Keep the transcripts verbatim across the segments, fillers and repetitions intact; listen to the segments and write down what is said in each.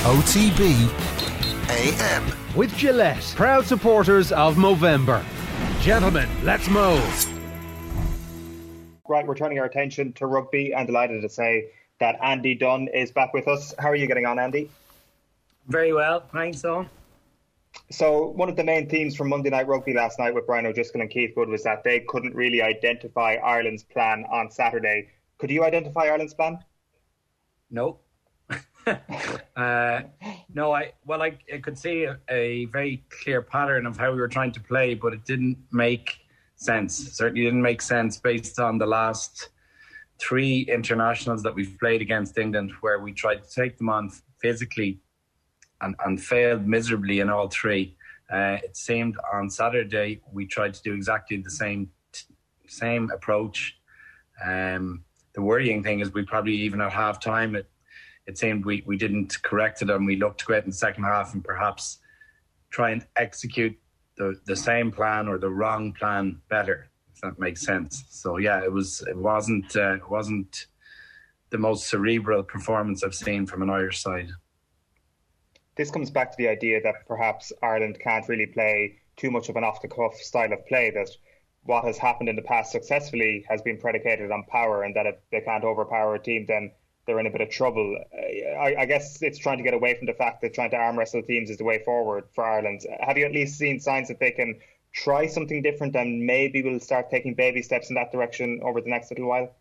O T B A M. With Gillette, proud supporters of Movember. Gentlemen, let's move. Right, we're turning our attention to rugby and delighted to say that Andy Dunn is back with us. How are you getting on, Andy? Very well, thanks, Owen. So one of the main themes from Monday Night Rugby last night with Brian O'Driscoll and Keith Good was that they couldn't really identify Ireland's plan on Saturday. Could you identify Ireland's plan? No. uh, no, I well, I, I could see a, a very clear pattern of how we were trying to play, but it didn't make sense. It certainly didn't make sense based on the last three internationals that we've played against England, where we tried to take them on physically and, and failed miserably in all three. Uh, it seemed on Saturday we tried to do exactly the same same approach. Um, the worrying thing is we probably even at half time it It seemed we, we didn't correct it, and we looked to go out in the second half and perhaps try and execute the, the same plan or the wrong plan better, if that makes sense. So yeah, it was it wasn't uh, it wasn't the most cerebral performance I've seen from an Irish side. This comes back to the idea that perhaps Ireland can't really play too much of an off-the-cuff style of play, that what has happened in the past successfully has been predicated on power, and that if they can't overpower a team, then they're in a bit of trouble. I, I guess it's trying to get away from the fact that trying to arm wrestle teams is the way forward for Ireland. Have you at least seen signs that they can try something different, and maybe we'll start taking baby steps in that direction over the next little while?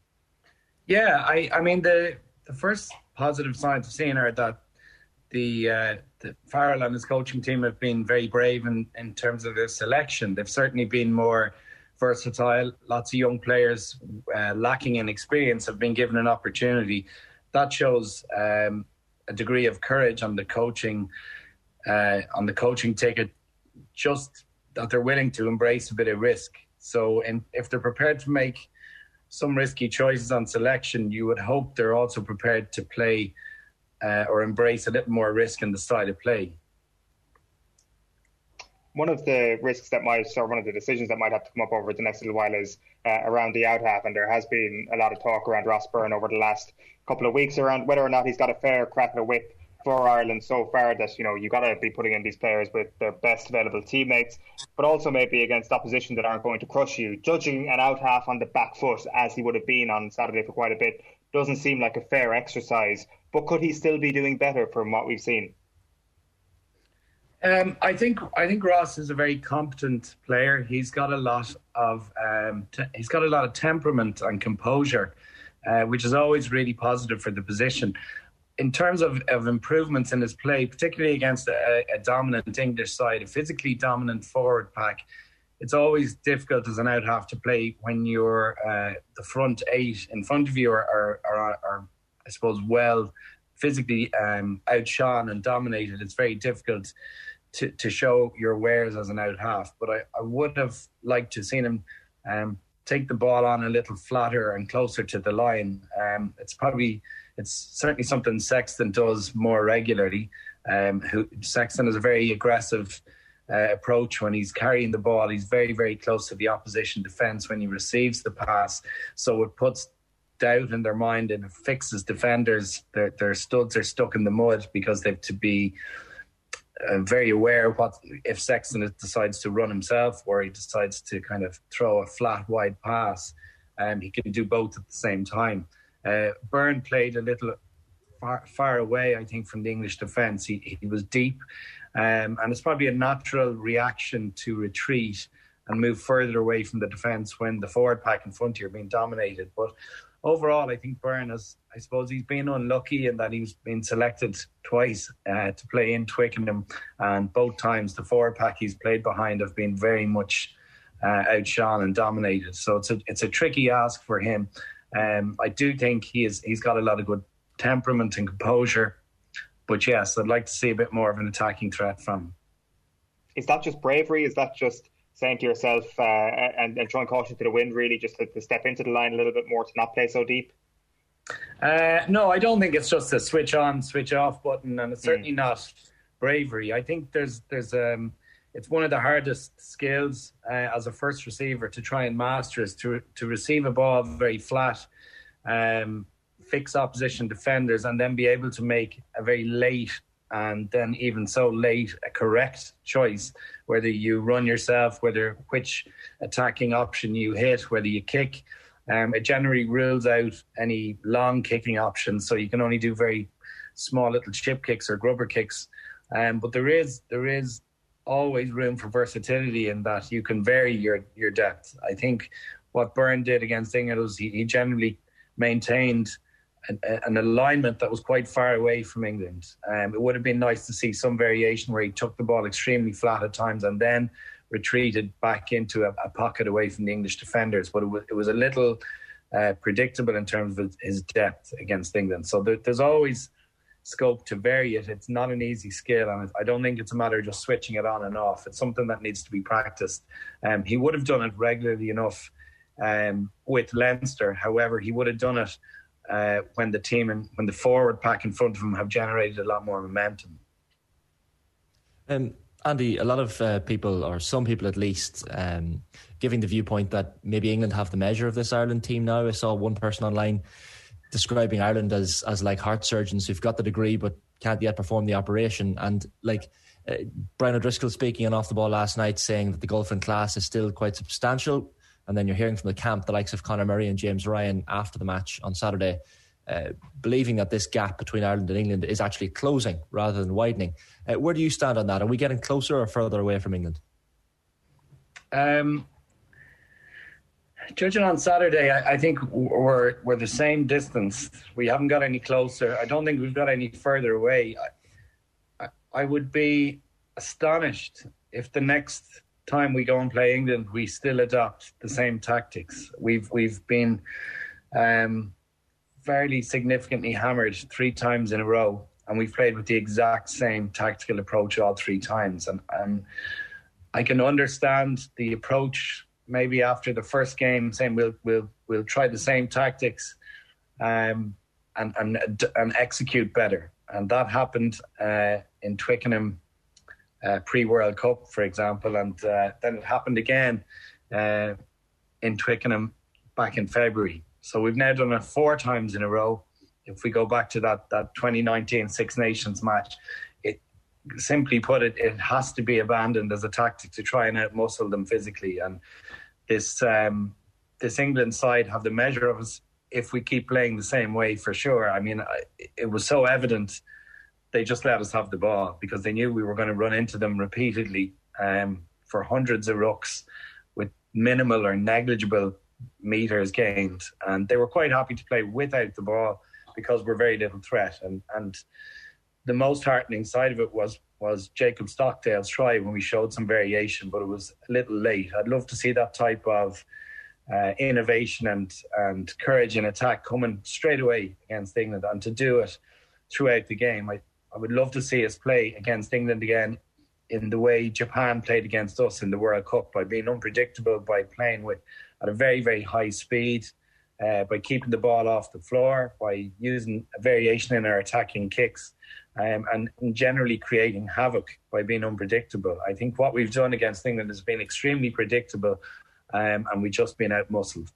Yeah, I, I mean, the the first positive signs I've seen are that the, uh, the Farrell and his coaching team have been very brave in, in terms of their selection. They've certainly been more versatile. Lots of young players uh, lacking in experience have been given an opportunity. That shows um, a degree of courage on the coaching uh, on the coaching ticket, just that they're willing to embrace a bit of risk. So in, if they're prepared to make some risky choices on selection, you would hope they're also prepared to play uh, or embrace a little more risk in the style of play. One of the risks that might, or one of the decisions that might have to come up over the next little while is uh, around the out half, and there has been a lot of talk around Ross Byrne over the last couple of weeks around whether or not he's got a fair crack at a whip for Ireland so far, that, you know, you got to be putting in these players with their best available teammates, but also maybe against opposition that aren't going to crush you. Judging an out half on the back foot, as he would have been on Saturday for quite a bit, doesn't seem like a fair exercise, but could he still be doing better from what we've seen? Um, I think I think Ross is a very competent player. He's got a lot of um, te- he's got a lot of temperament and composure, uh, which is always really positive for the position. In terms of, of improvements in his play, particularly against a, a dominant English side, a physically dominant forward pack, it's always difficult as an out half to play when you're uh, the front eight in front of you are, are, are, are I suppose, well physically um, outshone and dominated. It's very difficult to, to show your wares as an out half. But I, I would have liked to have seen him um, take the ball on a little flatter and closer to the line. Um, it's probably, it's certainly something Sexton does more regularly. Um, who, Sexton is a very aggressive uh, approach when he's carrying the ball. He's very, very close to the opposition defence when he receives the pass. So it puts doubt in their mind and it fixes defenders. Their, their studs are stuck in the mud because they have to be uh, very aware of what if Sexton decides to run himself or he decides to kind of throw a flat wide pass. Um, he can do both at the same time. Uh, Byrne played a little far, far away, I think, from the English defence. He, he was deep, um, and it's probably a natural reaction to retreat and move further away from the defence when the forward pack in front of you are being dominated. But overall, I think Byrne has, I suppose he's been unlucky in that he's been selected twice uh, to play in Twickenham, and both times the forward pack he's played behind have been very much uh, outshone and dominated. So it's a, it's a tricky ask for him. Um, I do think he is, he's got a lot of good temperament and composure. But yes, I'd like to see a bit more of an attacking threat from him. Is that just bravery? Is that just saying to yourself uh, and, and throwing caution to the wind, really, just to, to step into the line a little bit more, to not play so deep? Uh, no, I don't think it's just a switch on, switch off button, and it's certainly mm. not bravery. I think there's there's um, it's one of the hardest skills uh, as a first receiver to try and master is to to receive a ball very flat, um, fix opposition defenders and then be able to make a very late and then even so late a correct choice, whether you run yourself, whether which attacking option you hit, whether you kick. Um, it generally rules out any long kicking options, so you can only do very small little chip kicks or grubber kicks. Um, but there is there is always room for versatility in that you can vary your, your depth. I think what Byrne did against England was he, he generally maintained an, an alignment that was quite far away from England. Um, it would have been nice to see some variation where he took the ball extremely flat at times and then retreated back into a, a pocket away from the English defenders. But it was, it was a little uh, predictable in terms of his depth against England. So there, there's always scope to vary it. It's not an easy skill, and I don't think it's a matter of just switching it on and off. It's something that needs to be practiced. Um, he would have done it regularly enough um, with Leinster. However, he would have done it uh, when the team and when the forward pack in front of him have generated a lot more momentum. Um, Andy, a lot of uh, people, or some people at least, um, giving the viewpoint that maybe England have the measure of this Ireland team now. I saw one person online describing Ireland as as like heart surgeons who've got the degree but can't yet perform the operation. And like uh, Brian O'Driscoll speaking on Off the Ball last night, saying that the gulf in class is still quite substantial. And then you're hearing from the camp the likes of Conor Murray and James Ryan after the match on Saturday, uh, believing that this gap between Ireland and England is actually closing rather than widening. Uh, where do you stand on that? Are we getting closer or further away from England? Um, judging on Saturday, I, I think we're we're the same distance. We haven't got any closer. I don't think we've got any further away. I, I, I would be astonished if the next time we go and play England, we still adopt the same tactics. We've we've been um, fairly significantly hammered three times in a row, and we've played with the exact same tactical approach all three times. And, and I can understand the approach maybe after the first game, saying we'll we'll we'll try the same tactics um, and and and execute better. And that happened uh, in Twickenham uh, pre-World Cup, for example, and uh, then it happened again uh, in Twickenham back in February. So we've now done it four times in a row. If we go back to that that twenty nineteen Six Nations match, it simply put, it it has to be abandoned as a tactic to try and outmuscle them physically. And this um, this England side have the measure of us if we keep playing the same way, for sure. I mean, I, it was so evident. They just let us have the ball because they knew we were going to run into them repeatedly um, for hundreds of rucks with minimal or negligible meters gained. And they were quite happy to play without the ball because we're very little threat. And and the most heartening side of it was was Jacob Stockdale's try when we showed some variation, but it was a little late. I'd love to see that type of uh, innovation and, and courage in attack coming straight away against England, and to do it throughout the game. I, I would love to see us play against England again in the way Japan played against us in the World Cup, by being unpredictable, by playing with at a very, very high speed, uh, by keeping the ball off the floor, by using a variation in our attacking kicks, um, and generally creating havoc by being unpredictable. I think what we've done against England has been extremely predictable, um, and we've just been out-muscled.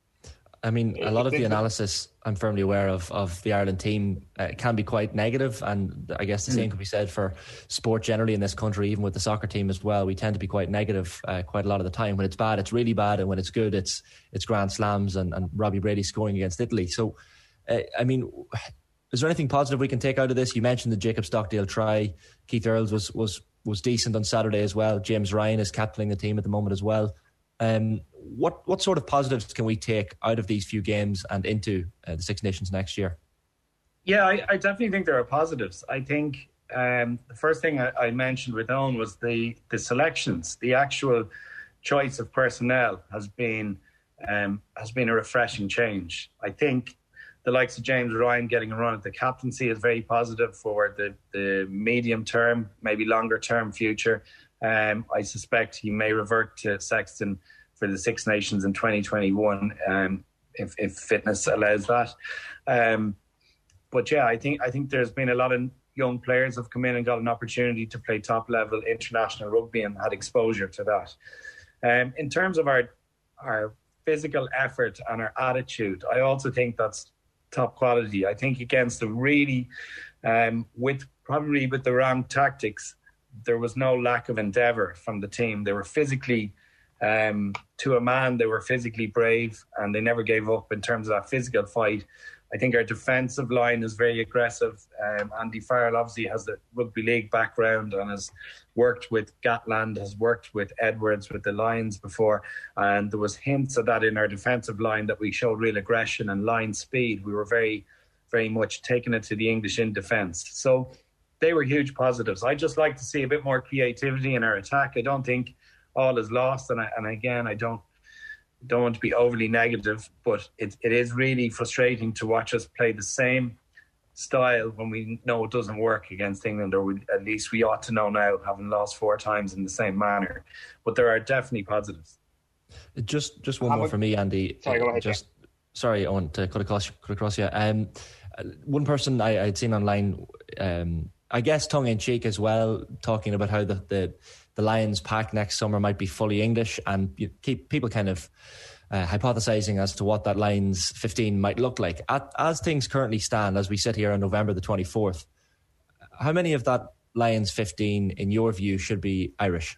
I mean, a lot of the analysis, I'm firmly aware of, of the Ireland team uh, can be quite negative, and I guess the same could be said for sport generally in this country, even with the soccer team as well. We tend to be quite negative uh, quite a lot of the time. When it's bad, it's really bad, and when it's good, it's it's grand slams and, and Robbie Brady scoring against Italy. So, uh, I mean, is there anything positive we can take out of this? You mentioned the Jacob Stockdale try. Keith Earls was was was decent on Saturday as well. James Ryan is captaining the team at the moment as well. Um, what what sort of positives can we take out of these few games and into uh, the Six Nations next year? Yeah, I, I definitely think there are positives. I think um, the first thing I, I mentioned with Owen was the the selections. The actual choice of personnel has been um, has been a refreshing change. I think the likes of James Ryan getting a run at the captaincy is very positive for the, the medium term, maybe longer term future. Um, I suspect he may revert to Sexton for the Six Nations in twenty twenty-one, um, if, if fitness allows that. Um, but yeah, I think I think there's been a lot of young players have come in and got an opportunity to play top level international rugby and had exposure to that. Um, in terms of our our physical effort and our attitude, I also think that's top quality. I think against the really, um, with probably with the wrong tactics, there was no lack of endeavour from the team. They were physically, um, to a man, they were physically brave, and they never gave up in terms of that physical fight. I think our defensive line is very aggressive. Um, Andy Farrell obviously has the rugby league background and has worked with Gatland, has worked with Edwards, with the Lions before. And there was hints of that in our defensive line, that we showed real aggression and line speed. We were very, very much taking it to the English in defence. So they were huge positives. I just like to see a bit more creativity in our attack. I don't think all is lost. And, I, and again, I don't, don't want to be overly negative, but it, it is really frustrating to watch us play the same style when we know it doesn't work against England, or we, at least we ought to know now, having lost four times in the same manner. But there are definitely positives. Just just one I'm more a, for me, Andy. Sorry, go ahead. Just sorry, I want to cut across, cut across you. Um, one person I, I'd seen online, um, I guess tongue in cheek as well, talking about how the, the the Lions pack next summer might be fully English, and you keep people kind of uh, hypothesising as to what that Lions fifteen might look like. At, as things currently stand, as we sit here on November the twenty-fourth, how many of that Lions fifteen, in your view, should be Irish?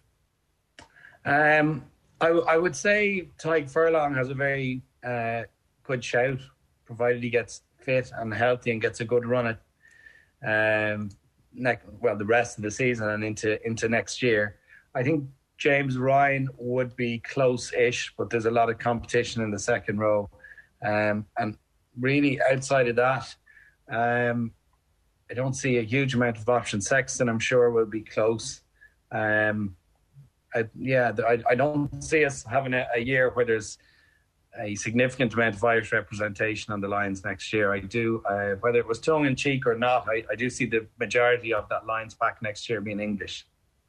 Um, I, I would say Tadhg Furlong has a very uh, good shout, provided he gets fit and healthy and gets a good run at um, next, well, the rest of the season and into into next year. I think James Ryan would be close-ish, but there's a lot of competition in the second row. Um, and really, outside of that, um, I don't see a huge amount of options. Sexton, I'm sure, will be close. Um, I, yeah, I, I don't see us having a, a year where there's a significant amount of Irish representation on the Lions next year. I do, uh, whether it was tongue-in-cheek or not, I, I do see the majority of that Lions pack next year being English.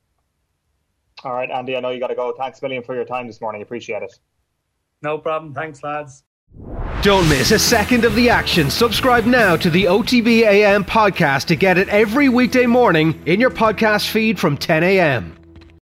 All right, Andy, I know you got to go. Thanks a million for your time this morning. Appreciate it. No problem. Thanks, lads. Don't miss a second of the action. Subscribe now to the O T B A M podcast to get it every weekday morning in your podcast feed from ten a.m.